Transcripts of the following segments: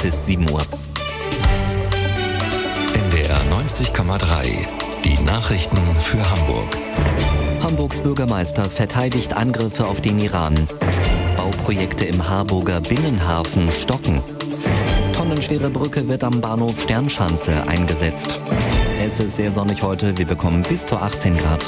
Es ist 7 Uhr. NDR 90,3. Die Nachrichten für Hamburg. Hamburgs Bürgermeister verteidigt Angriffe auf den Iran. Bauprojekte im Harburger Binnenhafen stocken. Tonnenschwere Brücke wird am Bahnhof Sternschanze eingesetzt. Es ist sehr sonnig heute, wir bekommen bis zu 18 Grad.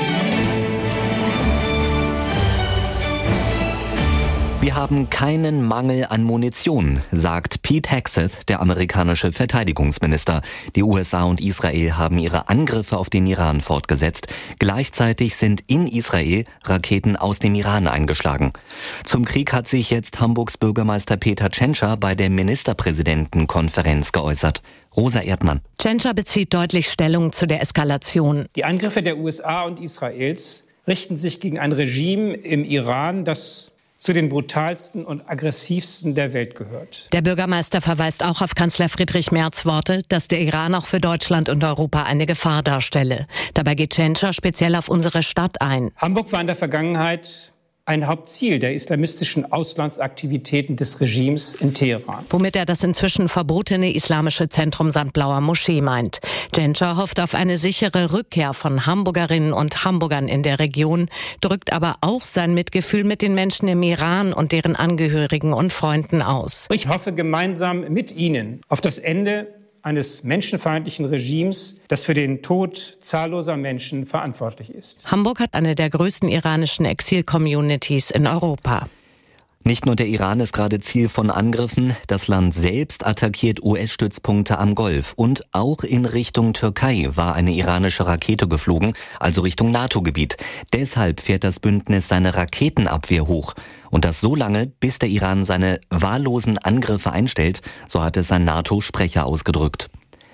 Wir haben keinen Mangel an Munition, sagt Pete Hegseth, der amerikanische Verteidigungsminister. Die USA und Israel haben ihre Angriffe auf den Iran fortgesetzt. Gleichzeitig sind in Israel Raketen aus dem Iran eingeschlagen. Zum Krieg hat sich jetzt Hamburgs Bürgermeister Peter Tschentscher bei der Ministerpräsidentenkonferenz geäußert. Rosa Erdmann. Tschentscher bezieht deutlich Stellung zu der Eskalation. Die Angriffe der USA und Israels richten sich gegen ein Regime im Iran, das zu den brutalsten und aggressivsten der Welt gehört. Der Bürgermeister verweist auch auf Kanzler Friedrich Merz' Worte, dass der Iran auch für Deutschland und Europa eine Gefahr darstelle. Dabei geht Tschentscher speziell auf unsere Stadt ein. Hamburg war in der Vergangenheit ein Hauptziel der islamistischen Auslandsaktivitäten des Regimes in Teheran. Womit er das inzwischen verbotene islamische Zentrum St. Blauer Moschee meint. Tschentscher hofft auf eine sichere Rückkehr von Hamburgerinnen und Hamburgern in der Region, drückt aber auch sein Mitgefühl mit den Menschen im Iran und deren Angehörigen und Freunden aus. Ich hoffe gemeinsam mit Ihnen auf das Ende eines menschenfeindlichen Regimes, das für den Tod zahlloser Menschen verantwortlich ist. Hamburg hat eine der größten iranischen Exil-Communities in Europa. Nicht nur der Iran ist gerade Ziel von Angriffen, das Land selbst attackiert US-Stützpunkte am Golf. Und auch in Richtung Türkei war eine iranische Rakete geflogen, also Richtung NATO-Gebiet. Deshalb fährt das Bündnis seine Raketenabwehr hoch. Und das so lange, bis der Iran seine wahllosen Angriffe einstellt, so hat es ein NATO-Sprecher ausgedrückt.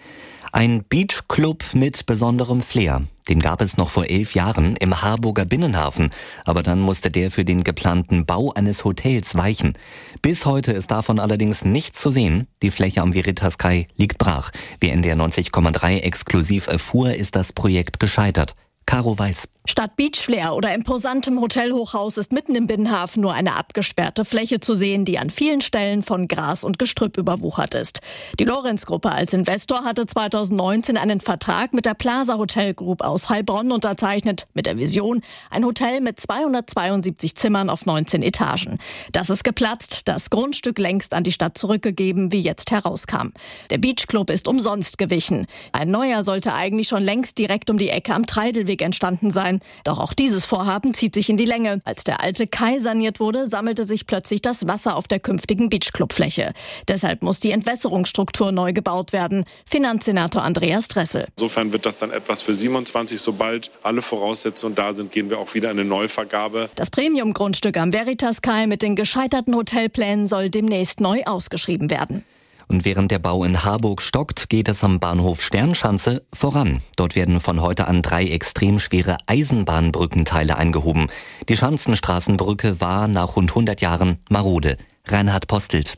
Ein Beachclub mit besonderem Flair. Den gab es noch vor 11 Jahren im Harburger Binnenhafen. Aber dann musste der für den geplanten Bau eines Hotels weichen. Bis heute ist davon allerdings nichts zu sehen. Die Fläche am Veritas-Kai liegt brach. Wie NDR 90,3 exklusiv erfuhr, ist das Projekt gescheitert. Caro Weiß. Statt Beachflair oder imposantem Hotelhochhaus ist mitten im Binnenhafen nur eine abgesperrte Fläche zu sehen, die an vielen Stellen von Gras und Gestrüpp überwuchert ist. Die Lorenz-Gruppe als Investor hatte 2019 einen Vertrag mit der Plaza Hotel Group aus Heilbronn unterzeichnet, mit der Vision, ein Hotel mit 272 Zimmern auf 19 Etagen. Das ist geplatzt, das Grundstück längst an die Stadt zurückgegeben, wie jetzt herauskam. Der Beachclub ist umsonst gewichen. Ein neuer sollte eigentlich schon längst direkt um die Ecke am Treidelweg entstanden sein. Doch auch dieses Vorhaben zieht sich in die Länge. Als der alte Kai saniert wurde, sammelte sich plötzlich das Wasser auf der künftigen Beachclubfläche. Deshalb muss die Entwässerungsstruktur neu gebaut werden. Finanzsenator Andreas Dressel. Insofern wird das dann etwas für 27. Sobald alle Voraussetzungen da sind, gehen wir auch wieder in eine Neuvergabe. Das Premium-Grundstück am Veritas-Kai mit den gescheiterten Hotelplänen soll demnächst neu ausgeschrieben werden. Und während der Bau in Harburg stockt, geht es am Bahnhof Sternschanze voran. Dort werden von heute an 3 extrem schwere Eisenbahnbrückenteile eingehoben. Die Schanzenstraßenbrücke war nach rund 100 Jahren marode. Reinhard Postelt.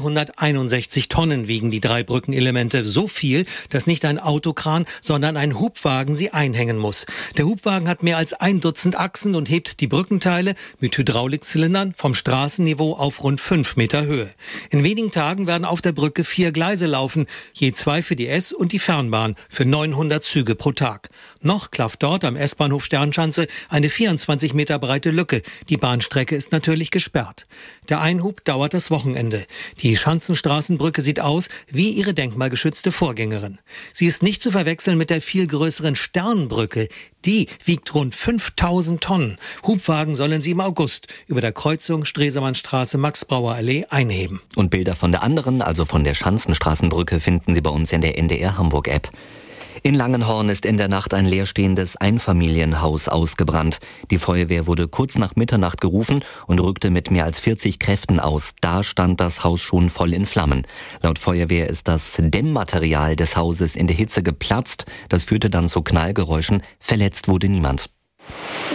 361 Tonnen wiegen die 3 Brückenelemente. So viel, dass nicht ein Autokran, sondern ein Hubwagen sie einhängen muss. Der Hubwagen hat mehr als 1 Dutzend Achsen und hebt die Brückenteile mit Hydraulikzylindern vom Straßenniveau auf rund 5 Meter Höhe. In wenigen Tagen werden auf der Brücke 4 Gleise laufen, je 2 für die S- und die Fernbahn für 900 Züge pro Tag. Noch klafft dort am S-Bahnhof Sternschanze eine 24 Meter breite Lücke. Die Bahnstrecke ist natürlich gesperrt. Der Einhub dauert das Wochenende. Die Schanzenstraßenbrücke sieht aus wie ihre denkmalgeschützte Vorgängerin. Sie ist nicht zu verwechseln mit der viel größeren Sternbrücke. Die wiegt rund 5000 Tonnen. Hubwagen sollen sie im August über der Kreuzung Stresemannstraße-Max-Brauer-Allee einheben. Und Bilder von der anderen, also von der Schanzenstraßenbrücke, finden Sie bei uns in der NDR Hamburg-App. In Langenhorn ist in der Nacht ein leerstehendes Einfamilienhaus ausgebrannt. Die Feuerwehr wurde kurz nach Mitternacht gerufen und rückte mit mehr als 40 Kräften aus. Da stand das Haus schon voll in Flammen. Laut Feuerwehr ist das Dämmmaterial des Hauses in der Hitze geplatzt. Das führte dann zu Knallgeräuschen. Verletzt wurde niemand.